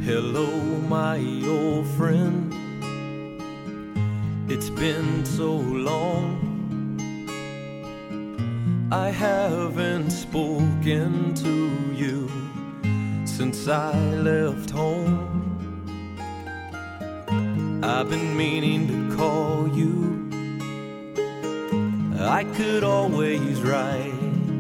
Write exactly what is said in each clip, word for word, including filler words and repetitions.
Hello, my old friend. It's been so long, I haven't spoken to you since I left home. I've been meaning to call you, I could always write.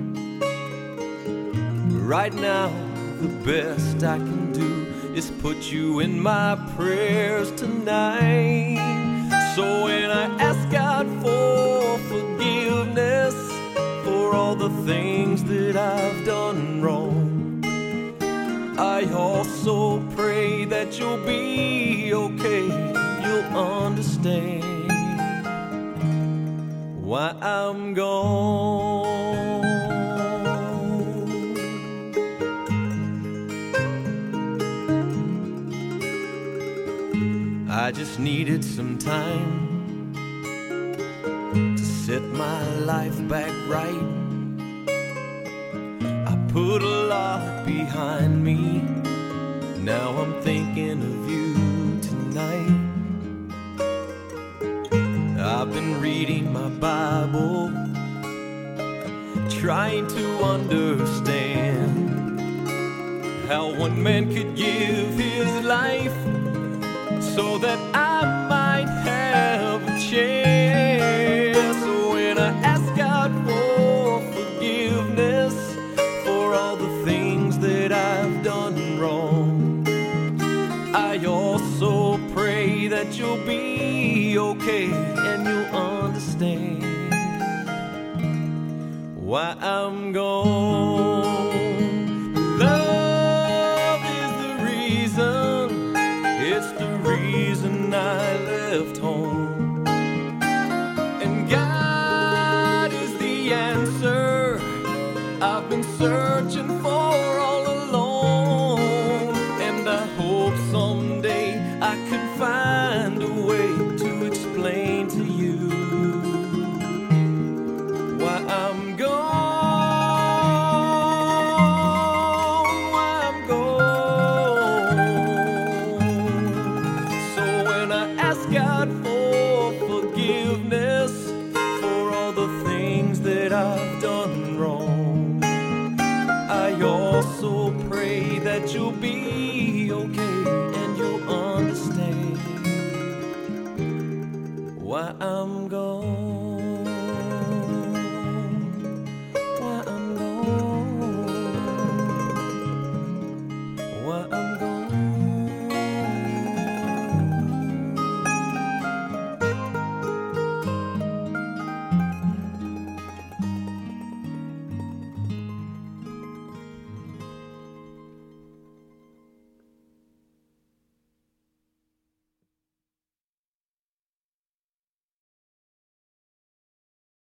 Right now, the best I can do is put you in my prayers tonight. So when I ask God for forgiveness for all the things that I've done wrong, I also pray that you'll be okay, you'll understand why I'm gone. I just needed some time to set my life back right. I put a lot behind me, now I'm thinking of you tonight. I've been reading my Bible, trying to understand how one man could give his life so that I might have a chance. So when I ask God for forgiveness for all the things that I've done wrong, I also pray that you'll be okay and you'll understand why I'm gone. Love is the reason, it's the reason I left home. And God is the answer I've been searching for all along. And I hope someday I can find a way to explain to you why I'm gone, why I'm gone. So when I ask God for forgiveness for all the things that I've done wrong, I also pray that you'll be